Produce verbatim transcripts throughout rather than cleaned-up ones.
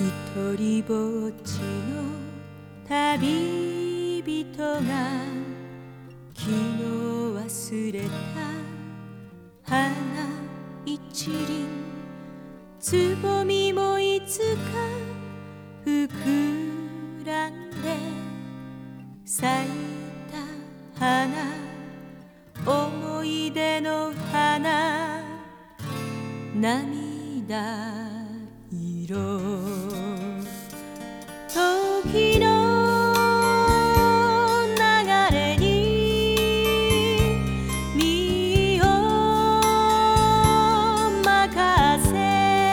一人ぼっちの旅人が昨日忘れた花一輪、つぼみもいつか膨らんで咲いた花、思い出の花、涙色。時の流れに身を任せ、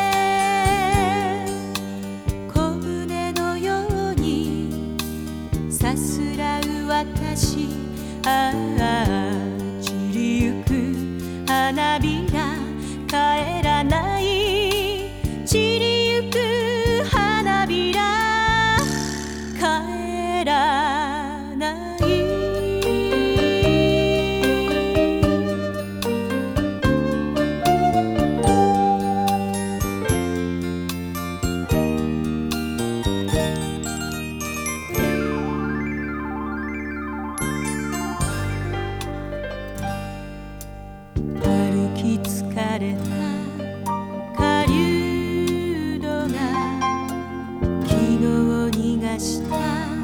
小舟のようにさすらう私、ああ散りゆく花びら帰らない、散りゆく花びら帰らない。歩き疲れた下流土が昨日逃がした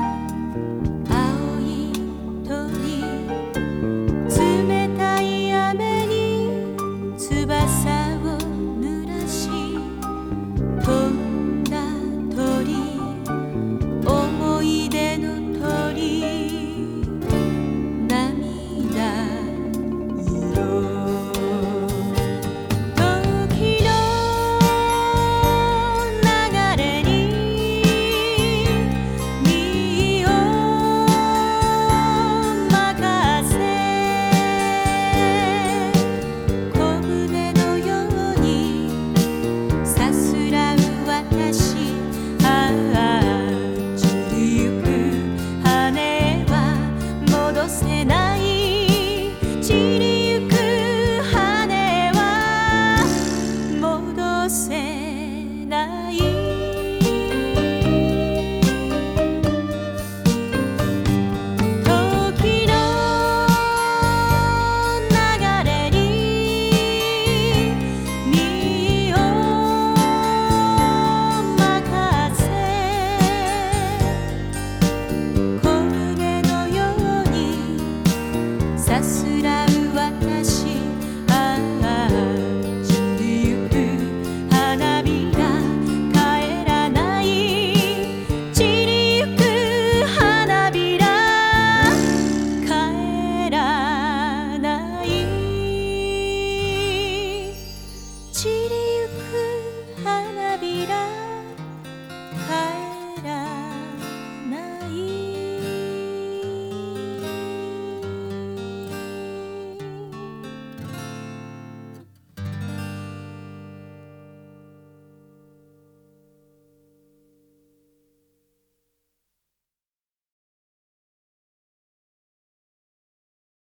青い鳥、冷たい雨に翼を濡らし飛んだ鳥、思い出の鳥、涙色。せない